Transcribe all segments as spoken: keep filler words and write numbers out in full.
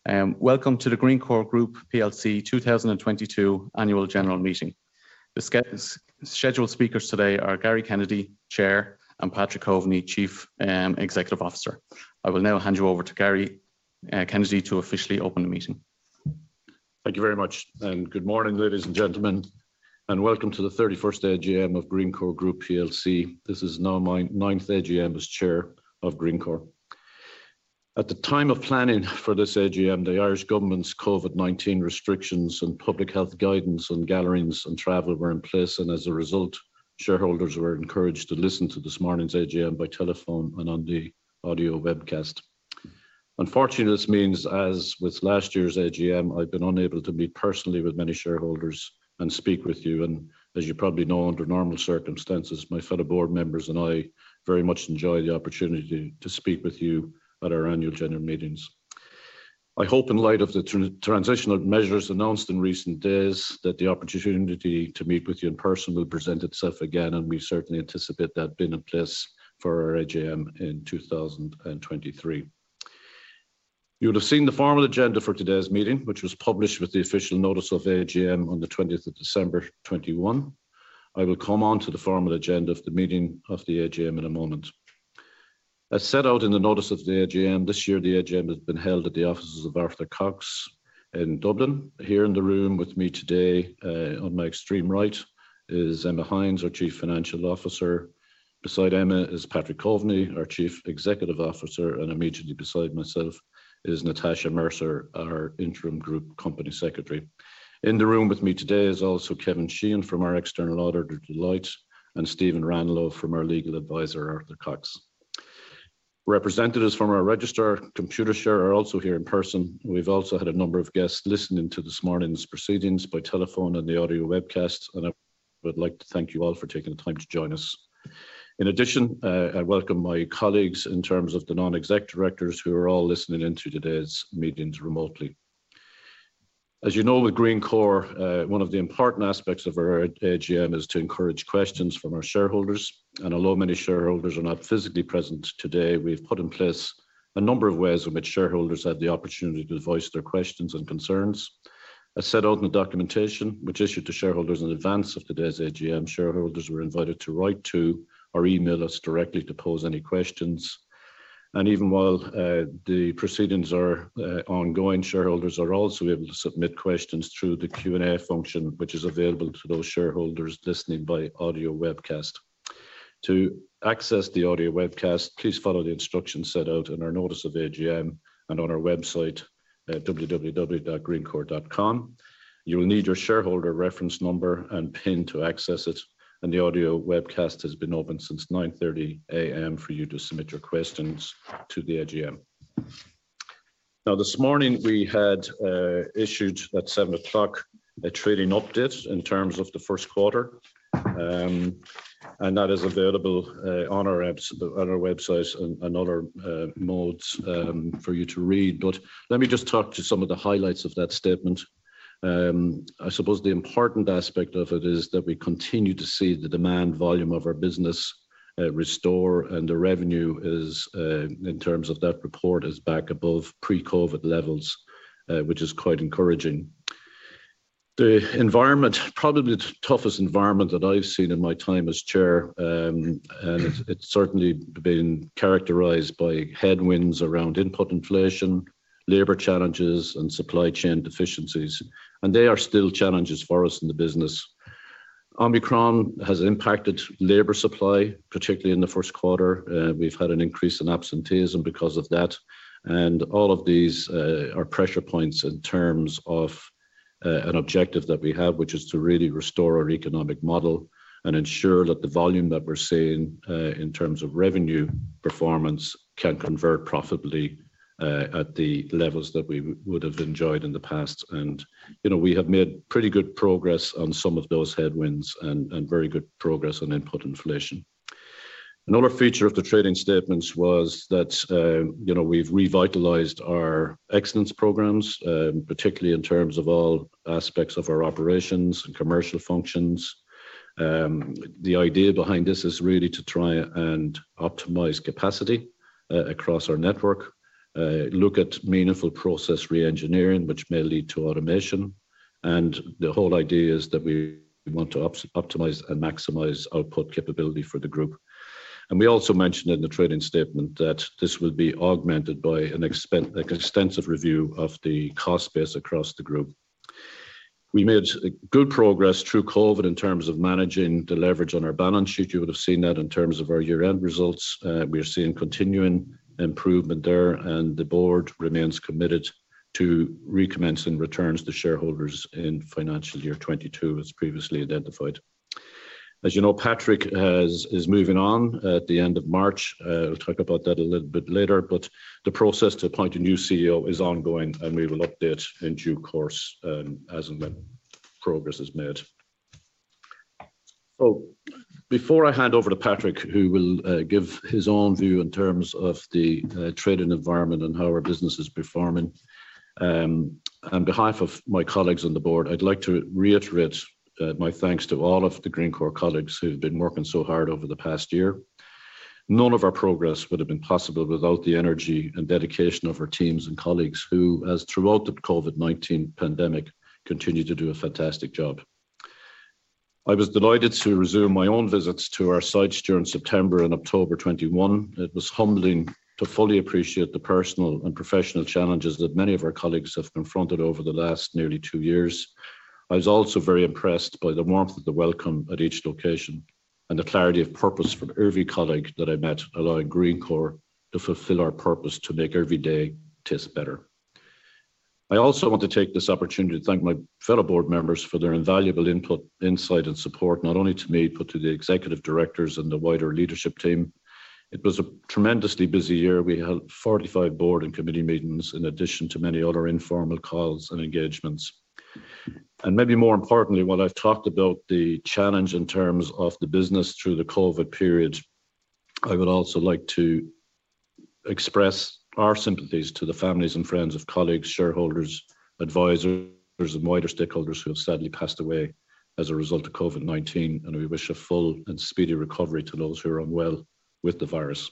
Um, welcome to the Greencore Group P L C two thousand twenty-two Annual General Meeting. The scheduled speakers today are Gary Kennedy, Chair, and Patrick Coveney, Chief um, Executive Officer. I will now hand you over to Gary uh, Kennedy to officially open the meeting. Thank you very much, and good morning, ladies and gentlemen, and welcome to the thirty-first A G M of Greencore Group P L C. This is now my ninth A G M as Chair of Greencore. At the time of planning for this A G M, the Irish government's COVID nineteen restrictions and public health guidance on gatherings and travel were in place, and as a result, shareholders were encouraged to listen to this morning's A G M by telephone and on the audio webcast. Unfortunately, this means, as with last year's A G M, I've been unable to meet personally with many shareholders and speak with you. And as you probably know, under normal circumstances, my fellow board members and I very much enjoy the opportunity to speak with you at our annual general meetings. I hope, in light of the tr transitional measures announced in recent days, that the opportunity to meet with you in person will present itself again, and we certainly anticipate that being in place for our A G M in two thousand twenty-three. You would have seen the formal agenda for today's meeting, which was published with the official notice of A G M on the twentieth of December twenty-one. I will come on to the formal agenda of the meeting of the A G M in a moment. As set out in the notice of the A G M, this year the A G M has been held at the offices of Arthur Cox in Dublin. Here in the room with me today, uh, on my extreme right, is Emma Hines, our Chief Financial Officer. Beside Emma is Patrick Coveney, our Chief Executive Officer, and immediately beside myself is Natasha Mercer, our Interim Group Company Secretary. In the room with me today is also Kevin Sheehan from our external auditor, Deloitte, and Stephen Ranelagh from our legal advisor, Arthur Cox. Representatives from our registrar, Computershare, are also here in person. We've also had a number of guests listening to this morning's proceedings by telephone and the audio webcast, and I would like to thank you all for taking the time to join us. In addition, uh, I welcome my colleagues in terms of the non-exec directors who are all listening into today's meetings remotely. As you know, with Greencore, uh, one of the important aspects of our A G M is to encourage questions from our shareholders. And although many shareholders are not physically present today, we've put in place a number of ways in which shareholders have the opportunity to voice their questions and concerns. As set out in the documentation, which issued to shareholders in advance of today's A G M, shareholders were invited to write to or email us directly to pose any questions. And even while uh, the proceedings are uh, ongoing, shareholders are also able to submit questions through the Q and A function, which is available to those shareholders listening by audio webcast. To access the audio webcast, please follow the instructions set out in our notice of A G M and on our website, uh, w w w dot greencore dot com. You will need your shareholder reference number and PIN to access it. And the audio webcast has been open since nine thirty a m for you to submit your questions to the A G M. Now, this morning we had uh, issued at seven o'clock a trading update in terms of the first quarter, um, and that is available uh, on, our on our website and, and other uh, modes um, for you to read. But let me just talk to some of the highlights of that statement. Um, I suppose the important aspect of it is that we continue to see the demand volume of our business uh, restore, and the revenue is, uh, in terms of that report, is back above pre-COVID levels, uh, which is quite encouraging. The environment, probably the toughest environment that I've seen in my time as chair, um, and it's, it's certainly been characterised by headwinds around input inflation, labour challenges and supply chain deficiencies, and they are still challenges for us in the business. Omicron has impacted labour supply, particularly in the first quarter. Uh, we've had an increase in absenteeism because of that, and all of these uh, are pressure points in terms of uh, an objective that we have, which is to really restore our economic model and ensure that the volume that we're seeing uh, in terms of revenue performance can convert profitably Uh, at the levels that we would have enjoyed in the past. And, you know, we have made pretty good progress on some of those headwinds and, and very good progress on input inflation. Another feature of the trading statements was that, uh, you know, we've revitalized our excellence programs, um, particularly in terms of all aspects of our operations and commercial functions. Um, the idea behind this is really to try and optimize capacity uh, across our network, uh, look at meaningful process re-engineering, which may lead to automation. And the whole idea is that we want to op optimize and maximize output capability for the group. And we also mentioned in the trading statement that this will be augmented by an, expen an extensive review of the cost base across the group. We made good progress through COVID in terms of managing the leverage on our balance sheet. You would have seen that in terms of our year-end results. Uh, we're seeing continuing improvement there, and the board remains committed to recommencing returns to shareholders in financial year twenty-two, as previously identified. As you know, Patrick has, is moving on at the end of March. Uh, we'll talk about that a little bit later, but the process to appoint a new C E O is ongoing, and we will update in due course um, as and when progress is made. So before I hand over to Patrick, who will uh, give his own view in terms of the uh, trading environment and how our business is performing, um, on behalf of my colleagues on the board, I'd like to reiterate Uh, my thanks to all of the Greencore colleagues who've been working so hard over the past year. None of our progress would have been possible without the energy and dedication of our teams and colleagues who, as throughout the COVID nineteen pandemic, continue to do a fantastic job. I was delighted to resume my own visits to our sites during September and October twenty-one. It was humbling to fully appreciate the personal and professional challenges that many of our colleagues have confronted over the last nearly two years. I was also very impressed by the warmth of the welcome at each location and the clarity of purpose from every colleague that I met, allowing Greencore to fulfill our purpose to make every day taste better. I also want to take this opportunity to thank my fellow board members for their invaluable input, insight and support, not only to me, but to the executive directors and the wider leadership team. It was a tremendously busy year. We held forty-five board and committee meetings in addition to many other informal calls and engagements. And maybe more importantly, while I've talked about the challenge in terms of the business through the COVID period, I would also like to express our sympathies to the families and friends of colleagues, shareholders, advisors, and wider stakeholders who have sadly passed away as a result of COVID nineteen, and we wish a full and speedy recovery to those who are unwell with the virus.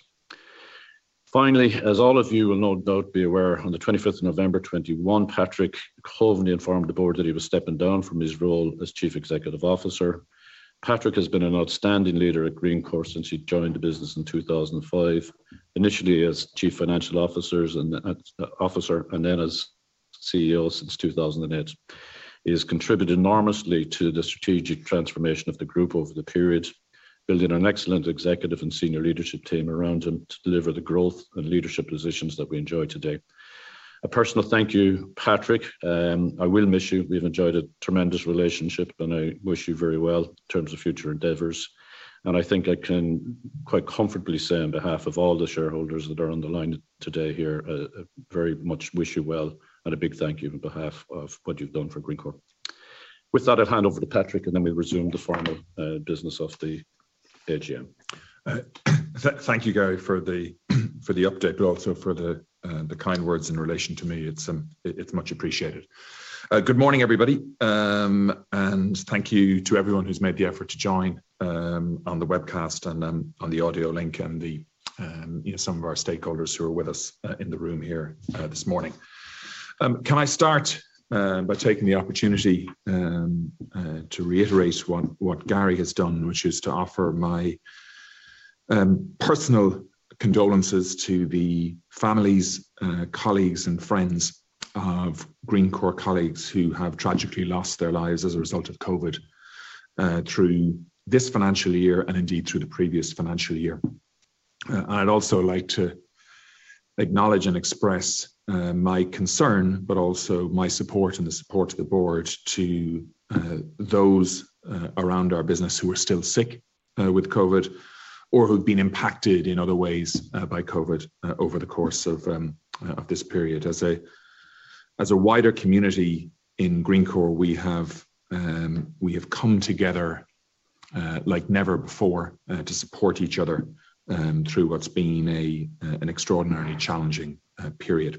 Finally, as all of you will no doubt be aware, on the twenty-fifth of November twenty-one, Patrick Coveney informed the board that he was stepping down from his role as Chief Executive Officer. Patrick has been an outstanding leader at Greencore since he joined the business in two thousand five, initially as Chief Financial Officer and, uh, officer, and then as C E O since two thousand eight. He has contributed enormously to the strategic transformation of the group over the period, building an excellent executive and senior leadership team around him to deliver the growth and leadership positions that we enjoy today. A personal thank you, Patrick. Um, I will miss you. We've enjoyed a tremendous relationship, and I wish you very well in terms of future endeavours. And I think I can quite comfortably say on behalf of all the shareholders that are on the line today here, uh, very much wish you well, and a big thank you on behalf of what you've done for Greencore. With that, I'll hand over to Patrick, and then we'll resume the formal uh, business of the A G M. Uh, th thank you, Gary, for the for the update, but also for the uh, the kind words in relation to me. It's um, it's much appreciated. Uh, good morning, everybody, um, and thank you to everyone who's made the effort to join um, on the webcast and um, on the audio link, and the um, you know some of our stakeholders who are with us uh, in the room here uh, this morning. Um, can I start Uh, by taking the opportunity um, uh, to reiterate what, what Gary has done, which is to offer my um, personal condolences to the families, uh, colleagues and friends of Greencore colleagues who have tragically lost their lives as a result of COVID uh, through this financial year and indeed through the previous financial year. Uh, and I'd also like to acknowledge and express uh, my concern, but also my support and the support of the board to uh, those uh, around our business who are still sick uh, with COVID or who've been impacted in other ways uh, by COVID uh, over the course of, um, uh, of this period. As a, as a wider community in Greencore, we have, um, we have come together uh, like never before uh, to support each other Um, through what's been a uh, an extraordinarily challenging uh, period.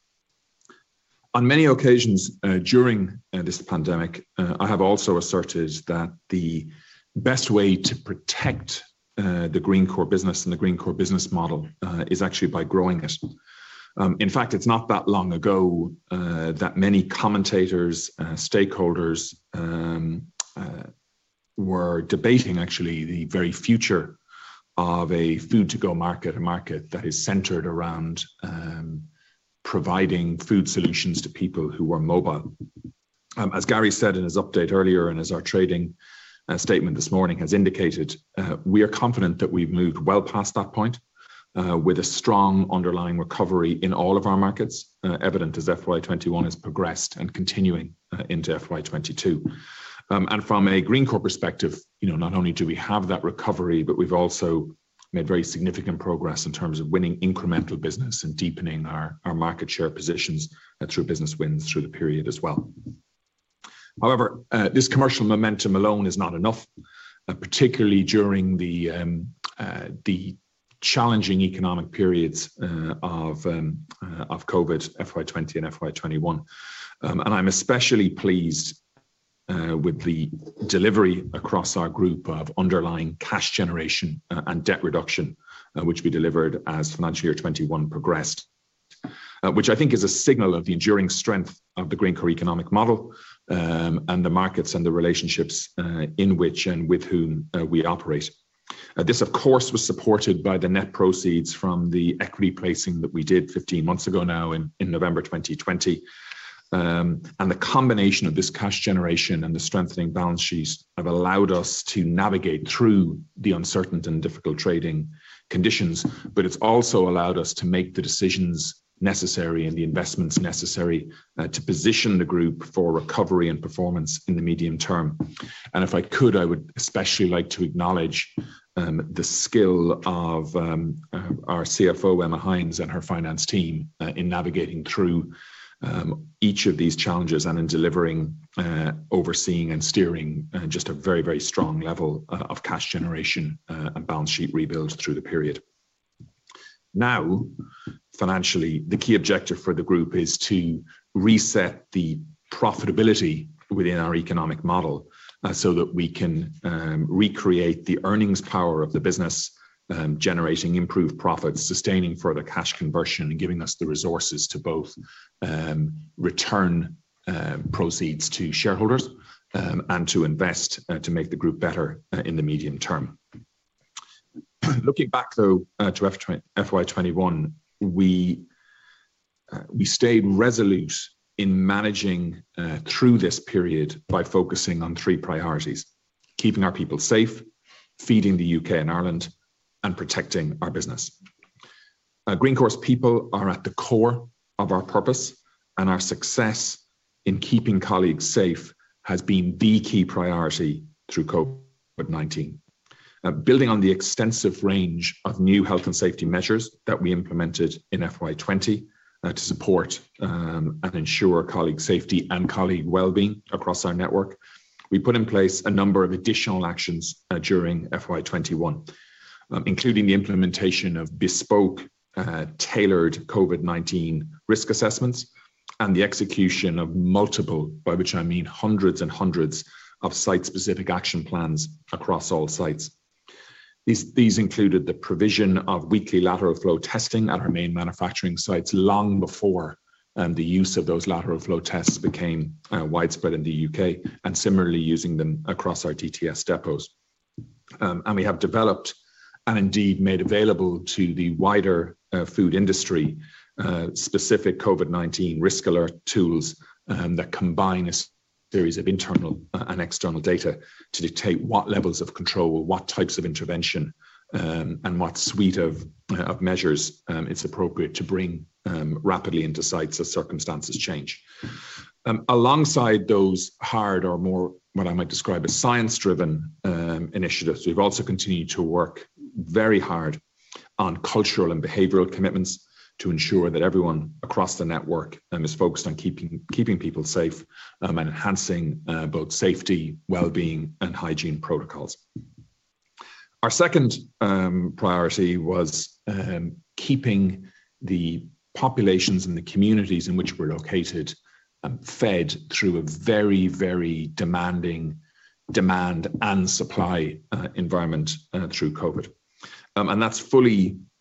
On many occasions uh, during uh, this pandemic, uh, I have also asserted that the best way to protect uh, the Greencore business and the Greencore business model uh, is actually by growing it. Um, in fact, it's not that long ago uh, that many commentators, uh, stakeholders um, uh, were debating actually the very future of a food-to-go market, a market that is centered around um, providing food solutions to people who were mobile. Um, as Gary said in his update earlier, and as our trading uh, statement this morning has indicated, uh, we are confident that we've moved well past that point uh, with a strong underlying recovery in all of our markets, uh, evident as F Y twenty-one has progressed and continuing uh, into F Y twenty-two. Um, and from a Greencore perspective, you know, not only do we have that recovery, but we've also made very significant progress in terms of winning incremental business and deepening our, our market share positions uh, through business wins through the period as well. However, uh, this commercial momentum alone is not enough, uh, particularly during the, um, uh, the challenging economic periods uh, of, um, uh, of COVID, F Y twenty and F Y twenty-one. Um, and I'm especially pleased Uh, with the delivery across our group of underlying cash generation uh, and debt reduction, uh, which we delivered as financial year twenty-one progressed, uh, which I think is a signal of the enduring strength of the Greencore economic model um, and the markets and the relationships uh, in which and with whom uh, we operate. Uh, this, of course, was supported by the net proceeds from the equity placing that we did fifteen months ago now in, in November twenty twenty. Um, and the combination of this cash generation and the strengthening balance sheet have allowed us to navigate through the uncertain and difficult trading conditions, but it's also allowed us to make the decisions necessary and the investments necessary uh, to position the group for recovery and performance in the medium term. And if I could, I would especially like to acknowledge um, the skill of um, uh, our C F O, Emma Hines, and her finance team uh, in navigating through Um, each of these challenges and in delivering, uh, overseeing and steering uh, just a very, very strong level uh, of cash generation uh, and balance sheet rebuild through the period. Now, financially, the key objective for the group is to reset the profitability within our economic model uh, so that we can um, recreate the earnings power of the business, Um, generating improved profits, sustaining further cash conversion, and giving us the resources to both um, return uh, proceeds to shareholders um, and to invest uh, to make the group better uh, in the medium term. Looking back though uh, to F Y twenty-one, we, uh, we stayed resolute in managing uh, through this period by focusing on three priorities: keeping our people safe, feeding the U K and Ireland, and protecting our business. Uh, Greencore's people are at the core of our purpose, and our success in keeping colleagues safe has been the key priority through COVID nineteen. Uh, building on the extensive range of new health and safety measures that we implemented in F Y twenty uh, to support um, and ensure colleague safety and colleague well-being across our network, we put in place a number of additional actions uh, during F Y twenty-one. Um, including the implementation of bespoke, uh, tailored COVID nineteen risk assessments and the execution of multiple, by which I mean hundreds and hundreds of site-specific action plans across all sites. These, these included the provision of weekly lateral flow testing at our main manufacturing sites long before um, the use of those lateral flow tests became uh, widespread in the U K, and similarly using them across our D T S depots. Um, and we have developed and indeed made available to the wider uh, food industry uh, specific COVID nineteen risk alert tools um, that combine a series of internal uh, and external data to dictate what levels of control, what types of intervention, um, and what suite of, uh, of measures um, it's appropriate to bring um, rapidly into sites as circumstances change. Um, alongside those hard or more what I might describe as science-driven um, initiatives, we've also continued to work very hard on cultural and behavioral commitments to ensure that everyone across the network um, is focused on keeping keeping people safe um, and enhancing uh, both safety, well-being, and hygiene protocols. Our second um, priority was um, keeping the populations and the communities in which we're located um, fed through a very, very demanding demand and supply uh, environment uh, through COVID. Um, and that's fully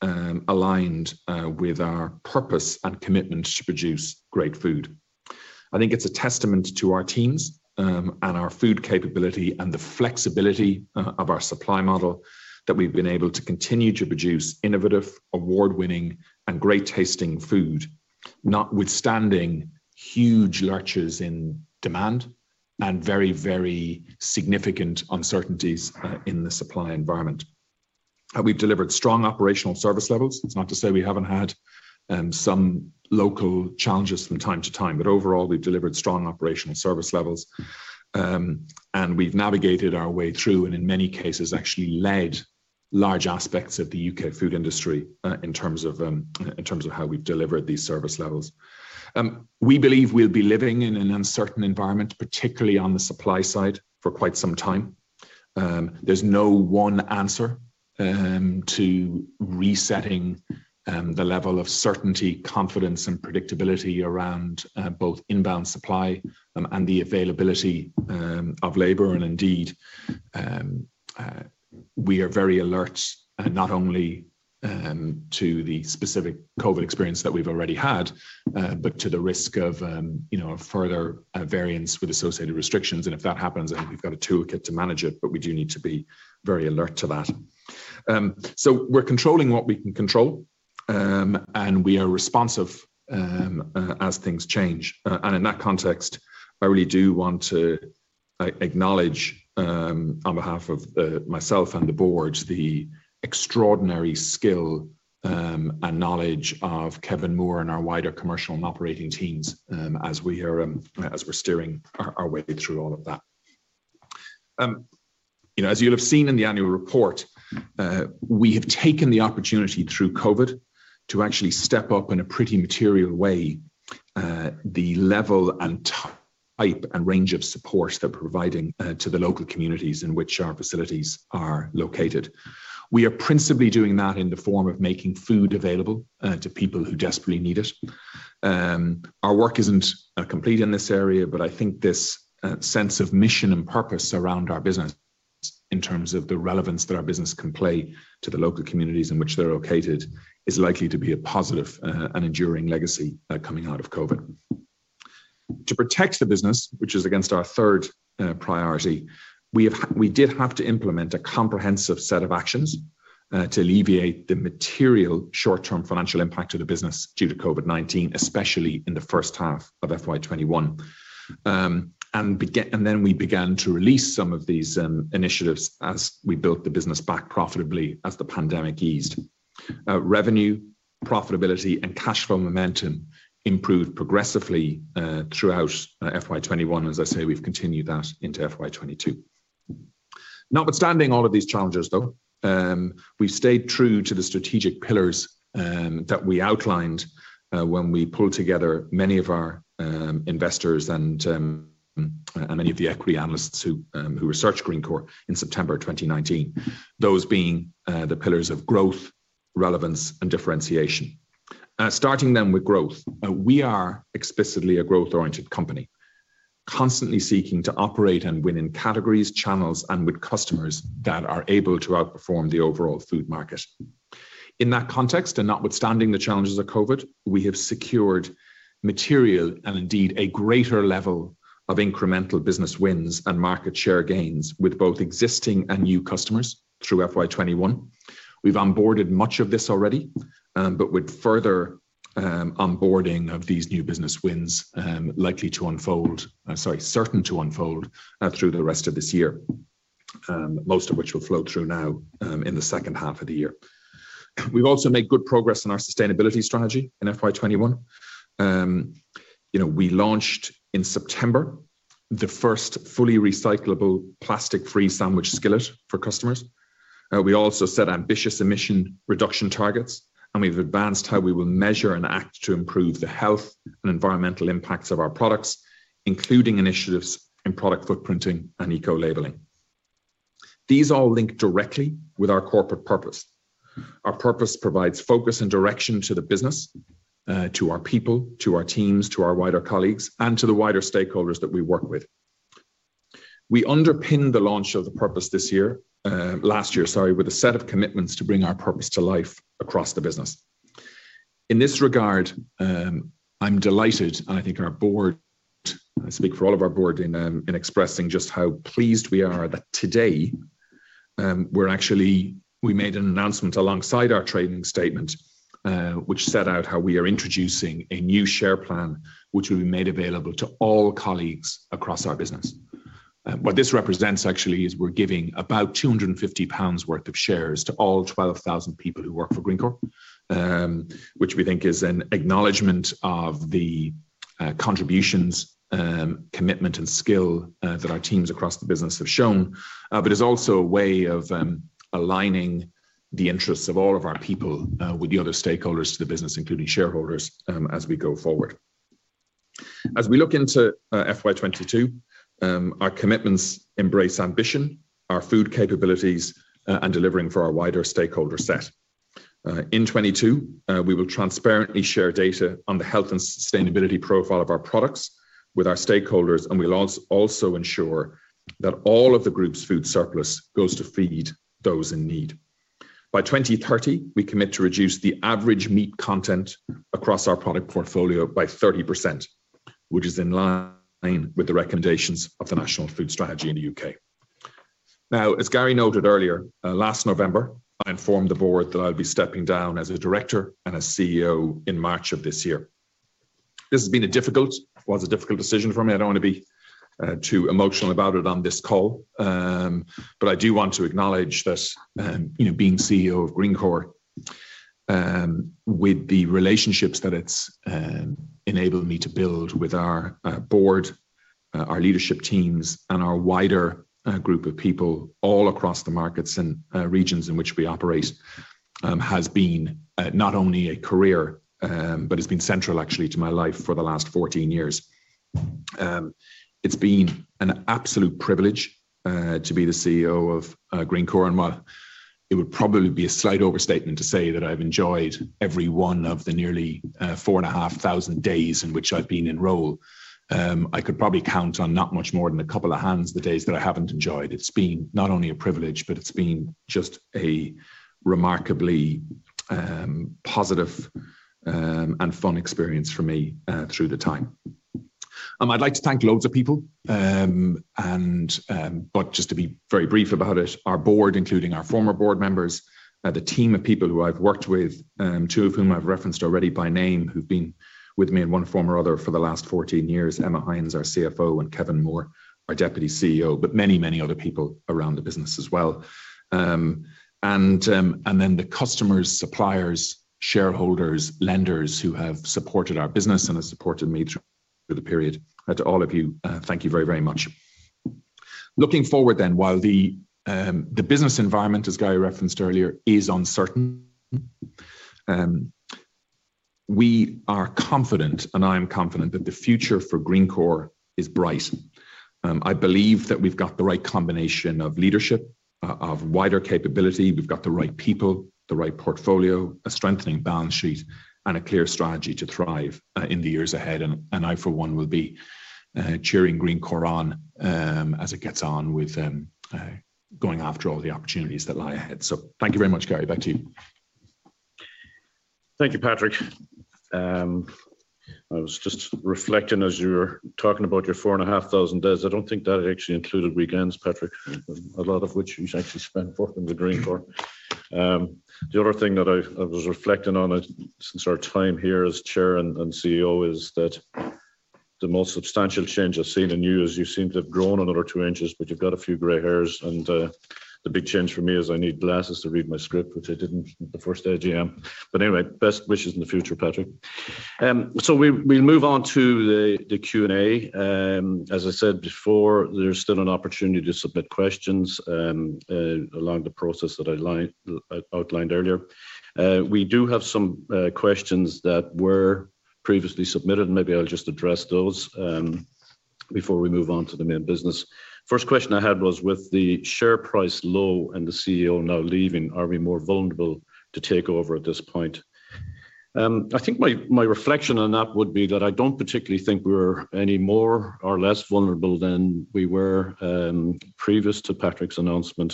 um, aligned uh, with our purpose and commitment to produce great food. I think it's a testament to our teams um, and our food capability and the flexibility uh, of our supply model that we've been able to continue to produce innovative, award-winning and great tasting food, notwithstanding huge lurches in demand and very, very significant uncertainties uh, in the supply environment. Uh, we've delivered strong operational service levels. It's not to say we haven't had um, some local challenges from time to time, but overall we've delivered strong operational service levels. Um, and we've navigated our way through and in many cases actually led large aspects of the U K food industry uh, in terms of um, in terms of how we've delivered these service levels. Um, we believe we'll be living in an uncertain environment, particularly on the supply side, for quite some time. Um, there's no one answer um, to resetting um, the level of certainty, confidence, and predictability around uh, both inbound supply um, and the availability um, of labour, and indeed. Um, uh, We are very alert, uh, not only um, to the specific COVID experience that we've already had, uh, but to the risk of, um, you know, a further uh, variance with associated restrictions. And if that happens, I think we've got a toolkit to manage it, but we do need to be very alert to that. Um, so we're controlling what we can control, um, and we are responsive um, uh, as things change. Uh, and in that context, I really do want to uh, acknowledge Um, on behalf of uh, myself and the board, the extraordinary skill um, and knowledge of Kevin Moore and our wider commercial and operating teams um, as we are um, as we're steering our, our way through all of that. Um, you know, as you'll have seen in the annual report, uh, we have taken the opportunity through COVID to actually step up in a pretty material way uh, the level and time type and range of support that we're providing uh, to the local communities in which our facilities are located. We are principally doing that in the form of making food available uh, to people who desperately need it. Um, our work isn't uh, complete in this area, but I think this uh, sense of mission and purpose around our business in terms of the relevance that our business can play to the local communities in which they're located is likely to be a positive uh, and enduring legacy uh, coming out of COVID. To protect the business, which is against our third uh, priority, we have we did have to implement a comprehensive set of actions uh, to alleviate the material short-term financial impact of the business due to COVID nineteen, especially in the first half of F Y twenty-one. Um, and, began, and then we began to release some of these um, initiatives as we built the business back profitably as the pandemic eased. Uh, revenue, profitability, and cash flow momentum improved progressively uh, throughout uh, F Y twenty-one. As I say, we've continued that into F Y twenty-two. Notwithstanding all of these challenges, though, um, we've stayed true to the strategic pillars um, that we outlined uh, when we pulled together many of our um, investors and, um, and many of the equity analysts who, um, who researched Greencore in September twenty nineteen, those being uh, the pillars of growth, relevance, and differentiation. Uh, starting then with growth, uh, we are explicitly a growth-oriented company, constantly seeking to operate and win in categories, channels, and with customers that are able to outperform the overall food market. In that context, and notwithstanding the challenges of COVID, we have secured material and indeed a greater level of incremental business wins and market share gains with both existing and new customers through F Y twenty-one. We've onboarded much of this already, um, but with further um, onboarding of these new business wins um, likely to unfold, uh, sorry, certain to unfold uh, through the rest of this year, um, most of which will flow through now um, in the second half of the year. We've also made good progress in our sustainability strategy in F Y twenty-one. Um, you know, we launched in September the first fully recyclable plastic-free sandwich skillet for customers. Uh, we also set ambitious emission reduction targets, and we've advanced how we will measure and act to improve the health and environmental impacts of our products, including initiatives in product footprinting and eco-labeling. These all link directly with our corporate purpose. Our purpose provides focus and direction to the business, uh, to our people, to our teams, to our wider colleagues, and to the wider stakeholders that we work with. We underpinned the launch of the purpose this year, uh, last year, sorry, with a set of commitments to bring our purpose to life across the business. In this regard, um, I'm delighted, and I think our board, I speak for all of our board in, um, in expressing just how pleased we are that today um, we're actually, we made an announcement alongside our trading statement, uh, which set out how we are introducing a new share plan, which will be made available to all colleagues across our business. Uh, what this represents actually is we're giving about two hundred and fifty pounds worth of shares to all twelve thousand people who work for Greencore, um, which we think is an acknowledgement of the uh, contributions, um, commitment and skill uh, that our teams across the business have shown, uh, but is also a way of um, aligning the interests of all of our people uh, with the other stakeholders to the business, including shareholders, um, as we go forward. As we look into uh, F Y twenty-two, Um, our commitments embrace ambition, our food capabilities, uh, and delivering for our wider stakeholder set. Uh, in twenty-two, uh, we will transparently share data on the health and sustainability profile of our products with our stakeholders, and we'll also, also ensure that all of the group's food surplus goes to feed those in need. By twenty thirty, we commit to reduce the average meat content across our product portfolio by thirty percent, which is in line with the recommendations of the National Food Strategy in the U K. Now, as Gary noted earlier, uh, last November, I informed the board that I'll be stepping down as a director and as C E O in March of this year. This has been a difficult, was a difficult decision for me. I don't want to be uh, too emotional about it on this call, um, but I do want to acknowledge that, um, you know, being C E O of Greencore, um, with the relationships that it's um, enabled me to build with our uh, board, uh, our leadership teams, and our wider uh, group of people all across the markets and uh, regions in which we operate, um, has been uh, not only a career, um, but it's been central actually to my life for the last fourteen years. Um, it's been an absolute privilege uh, to be the C E O of uh, Greencore, and while it would probably be a slight overstatement to say that I've enjoyed every one of the nearly uh, four and a half thousand days in which I've been in role. Um, I could probably count on not much more than a couple of hands the days that I haven't enjoyed. It's been not only a privilege, but it's been just a remarkably um, positive um, and fun experience for me uh, through the time. Um, I'd like to thank loads of people, um, and um, but just to be very brief about it, our board, including our former board members, uh, the team of people who I've worked with, um, two of whom I've referenced already by name, who've been with me in one form or other for the last fourteen years, Emma Hines, our C F O, and Kevin Moore, our Deputy C E O, but many, many other people around the business as well. Um, and, um, and then the customers, suppliers, shareholders, lenders who have supported our business and have supported me through the period. Uh, to all of you, uh, thank you very, very much. Looking forward then, while the um, the business environment, as Gary referenced earlier, is uncertain, um, we are confident, and I am confident, that the future for Greencore is bright. Um, I believe that we've got the right combination of leadership, uh, of wider capability, we've got the right people, the right portfolio, a strengthening balance sheet, and a clear strategy to thrive uh, in the years ahead. And, and I, for one, will be uh, cheering Greencore on um, as it gets on with um, uh, going after all the opportunities that lie ahead. So thank you very much, Gary. Back to you. Thank you, Patrick. Um, I was just reflecting as you were talking about your four and a half thousand days. I don't think that actually included weekends, Patrick, a lot of which you actually spent working with Greencore. Um, the other thing that I, I was reflecting on it since our time here as chair and, and C E O is that the most substantial change I've seen in you is you seem to have grown another two inches, but you've got a few grey hairs. And uh, the big change for me is I need glasses to read my script, which I didn't at the first A G M. But anyway, best wishes in the future, Patrick. Um, so we, we'll move on to the, the Q and A. Um, as I said before, there's still an opportunity to submit questions um, uh, along the process that I line, uh, outlined earlier. Uh, we do have some uh, questions that were previously submitted, and maybe I'll just address those um, before we move on to the main business. First question I had was, with the share price low and the C E O now leaving, are we more vulnerable to take over at this point? Um, I think my, my reflection on that would be that I don't particularly think we're any more or less vulnerable than we were um, previous to Patrick's announcement.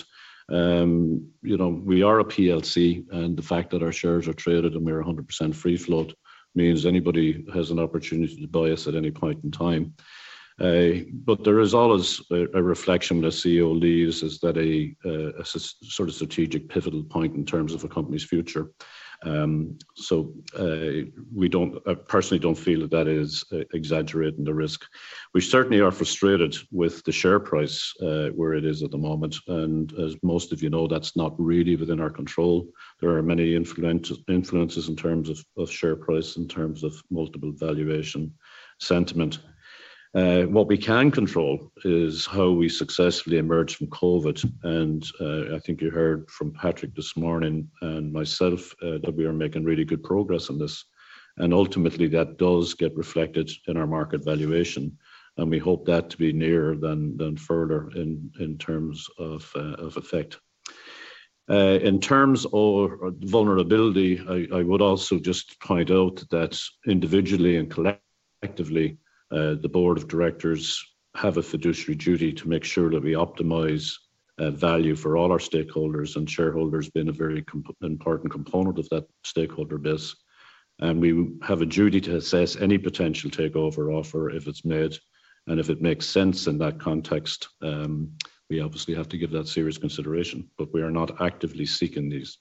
Um, you know, we are a P L C, and the fact that our shares are traded and we're one hundred percent free float means anybody has an opportunity to buy us at any point in time. Uh, but there is always a, a reflection when a C E O leaves, is that a, a, a sort of strategic pivotal point in terms of a company's future. Um, so uh, we don't, I personally don't feel that that is uh, exaggerating the risk. We certainly are frustrated with the share price uh, where it is at the moment. And as most of you know, that's not really within our control. There are many influence, influences in terms of, of share price, in terms of multiple valuation sentiment. Uh, what we can control is how we successfully emerge from COVID. And uh, I think you heard from Patrick this morning and myself uh, that we are making really good progress on this. And ultimately that does get reflected in our market valuation. And we hope that to be nearer than, than further in, in terms of, uh, of effect. Uh, in terms of vulnerability, I, I would also just point out that individually and collectively, Uh, the board of directors have a fiduciary duty to make sure that we optimize uh, value for all our stakeholders, and shareholders being a very comp important component of that stakeholder base. And we have a duty to assess any potential takeover offer if it's made, and if it makes sense in that context, um, we obviously have to give that serious consideration, but we are not actively seeking these.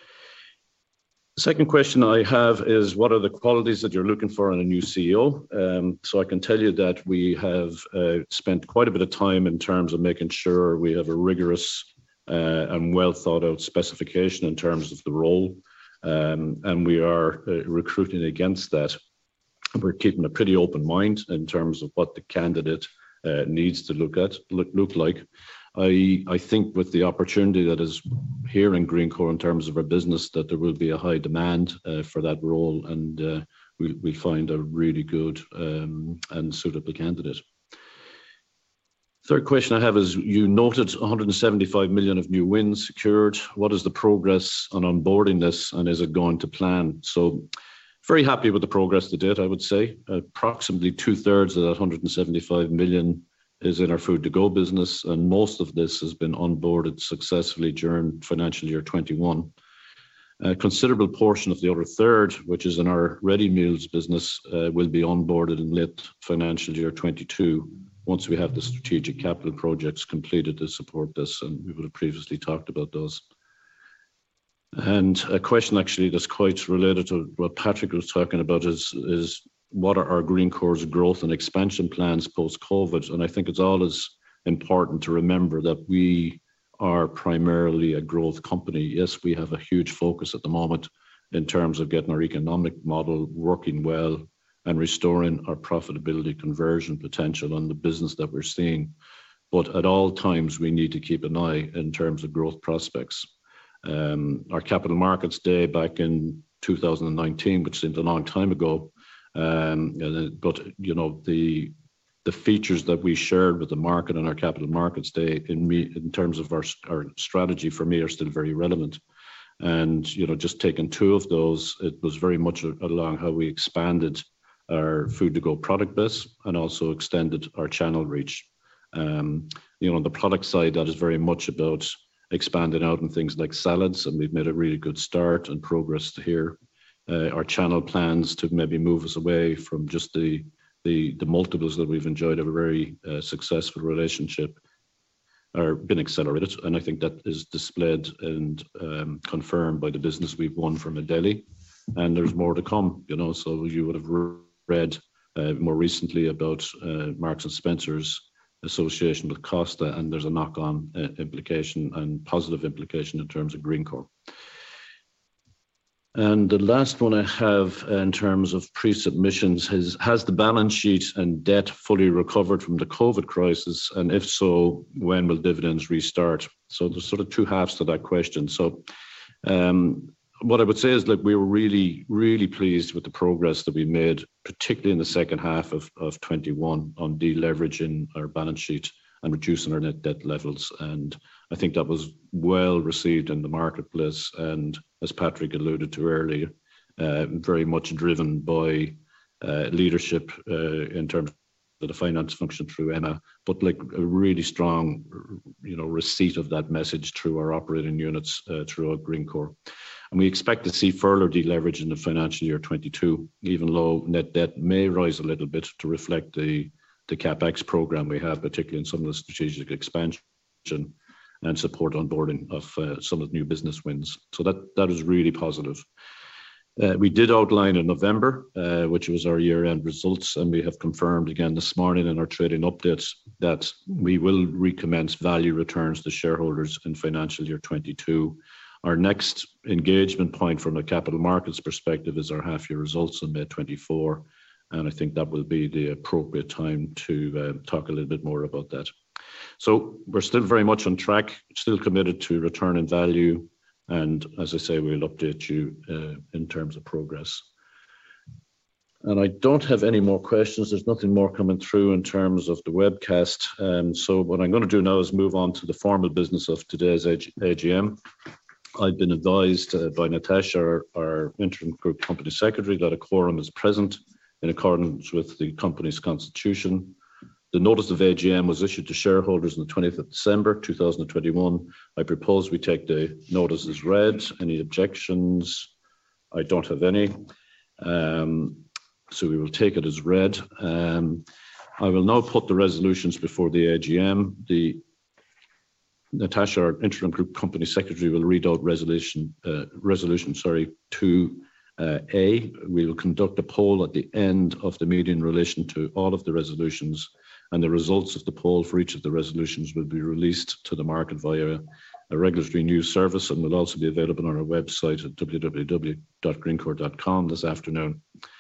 The second question I have is, what are the qualities that you're looking for in a new C E O? Um, so I can tell you that we have uh, spent quite a bit of time in terms of making sure we have a rigorous uh, and well thought out specification in terms of the role. Um, and we are uh, recruiting against that. We're keeping a pretty open mind in terms of what the candidate uh, needs to look at, look, look like. I, I think with the opportunity that is here in Greencore in terms of our business, that there will be a high demand uh, for that role, and uh, we'll, we'll find a really good um, and suitable candidate. Third question I have is, you noted one hundred seventy-five million of new wins secured. What is the progress on onboarding this, and is it going to plan? So very happy with the progress to date, I would say. Approximately two thirds of that one hundred seventy-five million is in our food to go business, and most of this has been onboarded successfully during financial year twenty-one. A considerable portion of the other third, which is in our ready meals business, uh, will be onboarded in late financial year twenty-two, once we have the strategic capital projects completed to support this, and we would have previously talked about those. And a question actually that's quite related to what Patrick was talking about is, is what are our Greencore's growth and expansion plans post-COVID? And I think it's always important to remember that we are primarily a growth company. Yes, we have a huge focus at the moment in terms of getting our economic model working well and restoring our profitability conversion potential on the business that we're seeing. But at all times, we need to keep an eye in terms of growth prospects. Um, our Capital Markets Day back in two thousand nineteen, which seemed a long time ago, Um, but you know, the the features that we shared with the market on our Capital Markets Day in me in terms of our our strategy for me are still very relevant. And you know, just taking two of those, it was very much along how we expanded our food to go product base and also extended our channel reach. Um, you know, on the product side, that is very much about expanding out in things like salads, and we've made a really good start and progress here. Uh, our channel plans to maybe move us away from just the the, the multiples that we've enjoyed of a very uh, successful relationship are been accelerated, and I think that is displayed and um, confirmed by the business we've won from Adeli, and there's more to come. You know, so you would have read uh, more recently about uh, Marks and Spencer's association with Costa, and there's a knock-on uh, implication and positive implication in terms of Greencore. And the last one I have in terms of pre-submissions is, has the balance sheet and debt fully recovered from the COVID crisis? And if so, when will dividends restart? So there's sort of two halves to that question. So um, what I would say is, like, we were really, really pleased with the progress that we made, particularly in the second half of, of twenty-one on deleveraging our balance sheet and reducing our net debt levels. And I think that was well received in the marketplace. And as Patrick alluded to earlier, uh, very much driven by uh, leadership uh, in terms the finance function through Emma, but like a really strong, you know, receipt of that message through our operating units uh, throughout Greencore. And we expect to see further deleverage in the financial year twenty-two, even though net debt may rise a little bit to reflect the, the CapEx program we have, particularly in some of the strategic expansion and support onboarding of uh, some of the new business wins. So that, that is really positive. Uh, we did outline in November, uh, which was our year-end results, and we have confirmed again this morning in our trading updates that we will recommence value returns to shareholders in financial year twenty-two. Our next engagement point from a capital markets perspective is our half-year results on May twenty-fourth, and I think that will be the appropriate time to uh, talk a little bit more about that. So we're still very much on track, still committed to return in value. And as I say, we'll update you uh, in terms of progress. And I don't have any more questions. There's nothing more coming through in terms of the webcast. Um, so what I'm going to do now is move on to the formal business of today's A G M. I've been advised uh, by Natasha, our, our interim group company secretary, that a quorum is present in accordance with the company's constitution. The notice of A G M was issued to shareholders on the twentieth of December two thousand twenty-one. I propose we take the notice as read. Any objections? I don't have any. Um, so we will take it as read. Um, I will now put the resolutions before the A G M. The Natasha, our interim group company secretary, will read out resolution, uh, resolution sorry, two A. We will conduct a poll at the end of the meeting in relation to all of the resolutions, and the results of the poll for each of the resolutions will be released to the market via a regulatory news service and will also be available on our website at w w w dot greencore dot com this afternoon.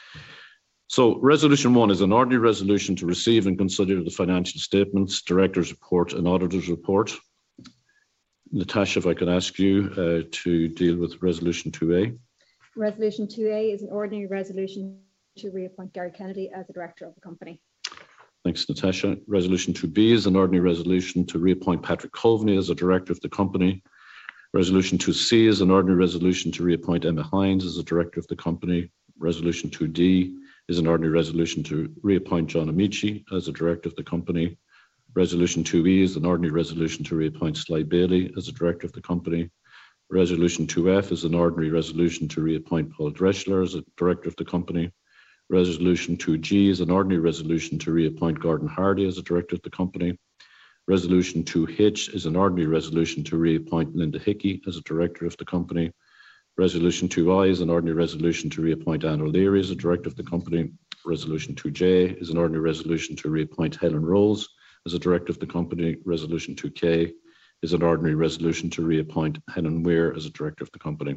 So resolution one is an ordinary resolution to receive and consider the financial statements, director's report and auditor's report. Natasha, if I could ask you uh, to deal with resolution two A. Resolution two A is an ordinary resolution to reappoint Gary Kennedy as the director of the company. Thanks, Natasha. Resolution two B is an ordinary resolution to reappoint Patrick Coveney as a director of the company. Resolution two C is an ordinary resolution to reappoint Emma Hines as a director of the company. Resolution two D is an ordinary resolution to reappoint John Amici as a director of the company. Resolution two E is an ordinary resolution to reappoint Sly Bailey as a director of the company. Resolution two F is an ordinary resolution to reappoint Paul Dreschler as a director of the company. Resolution two G is an ordinary resolution to reappoint Gordon Hardy as a director of the company. Resolution two H is an ordinary resolution to reappoint Linda Hickey as a director of the company. Resolution two I is an ordinary resolution to reappoint Anne O'Leary as a director of the company. Resolution two J is an ordinary resolution to reappoint Helen Rose as a director of the company. Resolution two K is an ordinary resolution to reappoint Helen Weir as a director of the company.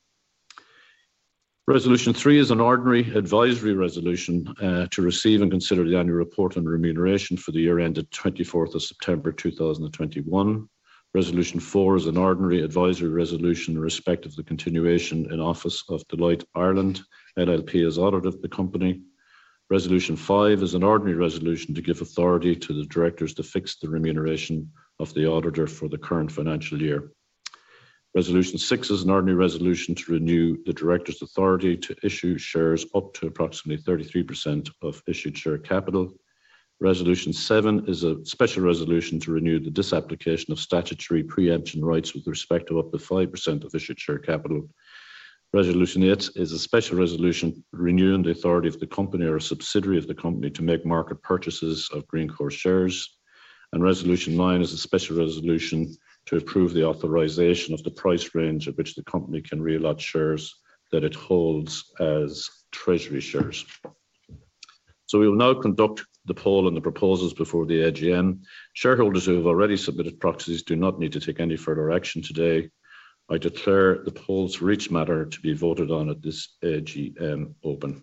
Resolution three is an ordinary advisory resolution uh, to receive and consider the annual report on remuneration for the year ended twenty-fourth of September two thousand twenty-one. Resolution four is an ordinary advisory resolution in respect of the continuation in office of Deloitte Ireland L L P as auditor of the company. Resolution five is an ordinary resolution to give authority to the directors to fix the remuneration of the auditor for the current financial year. Resolution six is an ordinary resolution to renew the director's authority to issue shares up to approximately thirty-three percent of issued share capital. Resolution seven is a special resolution to renew the disapplication of statutory preemption rights with respect to up to five percent of issued share capital. Resolution eight is a special resolution renewing the authority of the company or a subsidiary of the company to make market purchases of Greencore shares. And resolution nine is a special resolution to approve the authorization of the price range at which the company can reallot shares that it holds as treasury shares. So we will now conduct the poll on the proposals before the A G M. Shareholders who have already submitted proxies do not need to take any further action today. I declare the polls for each matter to be voted on at this A G M open.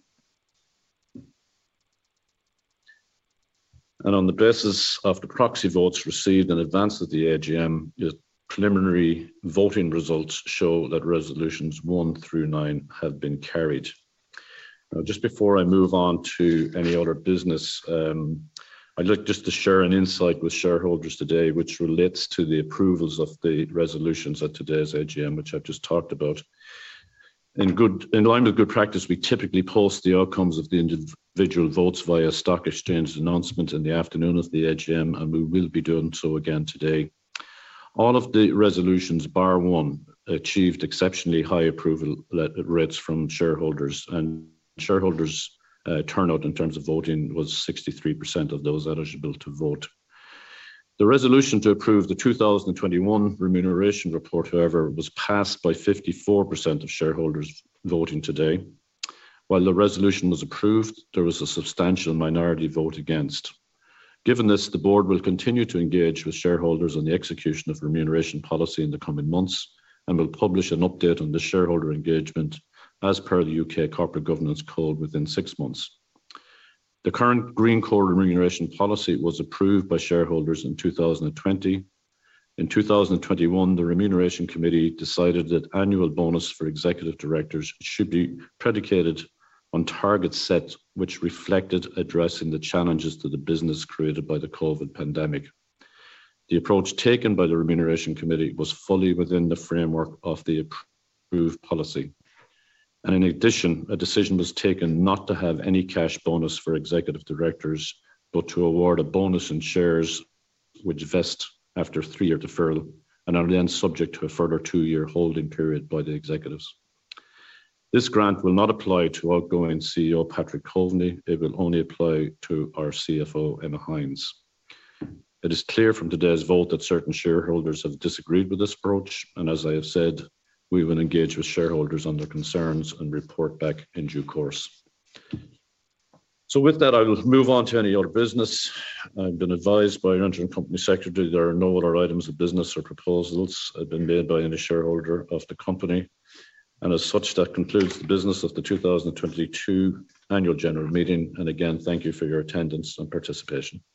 And on the basis of the proxy votes received in advance of the A G M, the preliminary voting results show that resolutions one through nine have been carried. Now, just before I move on to any other business, um, I'd like just to share an insight with shareholders today, which relates to the approvals of the resolutions at today's A G M, which I've just talked about. In good, in line with good practice, we typically post the outcomes of the individual votes via stock exchange announcement in the afternoon of the A G M, and we will be doing so again today. All of the resolutions, bar one, achieved exceptionally high approval rates from shareholders, and shareholders' uh, turnout in terms of voting was sixty-three percent of those eligible to vote. The resolution to approve the two thousand twenty-one remuneration report, however, was passed by fifty-four percent of shareholders voting today. While the resolution was approved, there was a substantial minority vote against. Given this, the board will continue to engage with shareholders on the execution of remuneration policy in the coming months and will publish an update on the shareholder engagement as per the U K Corporate Governance Code within six months. The current Greencore remuneration policy was approved by shareholders in two thousand twenty. In two thousand twenty-one, the Remuneration Committee decided that annual bonus for executive directors should be predicated on targets set which reflected addressing the challenges to the business created by the COVID pandemic. The approach taken by the Remuneration Committee was fully within the framework of the approved policy. And in addition, a decision was taken not to have any cash bonus for executive directors, but to award a bonus in shares which vest after three-year deferral and are then subject to a further two-year holding period by the executives. This grant will not apply to outgoing C E O Patrick Coveney. It will only apply to our C F O Emma Hines. It is clear from today's vote that certain shareholders have disagreed with this approach, and as I have said, we will engage with shareholders on their concerns and report back in due course. So with that, I will move on to any other business. I've been advised by our interim company secretary there are no other items of business or proposals have been made by any shareholder of the company. And as such, that concludes the business of the two thousand twenty-two annual general meeting. And again, thank you for your attendance and participation.